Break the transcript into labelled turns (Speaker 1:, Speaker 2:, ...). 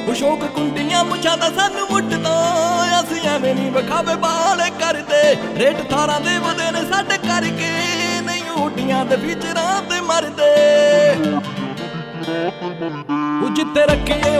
Speaker 1: ਸ਼ੌਕ ਕੁੰਡੀਆਂ ਮੁੱਛਾਂ ਦਾ ਸਾਨੂੰ ਮੁੱਢ ਤੋਂ ਅਸੀਂ ਐਵੇਂ ਨਹੀਂ ਵਿਖਾਵੇ ਬਾਲੇ ਕਰਦੇ ਰੇਟ ਥਾਰਾਂ ਦੇ ਵਧੇ ਨੇ ਸਾਡੇ ਕਰਕੇ ਨਹੀਂ ਉੱਡੀਆਂ ਦੇ ਫੀਚਰਾਂ ਤੇ ਮਰਦੇ ਜਿੱਥੇ ਰੱਖੀਏ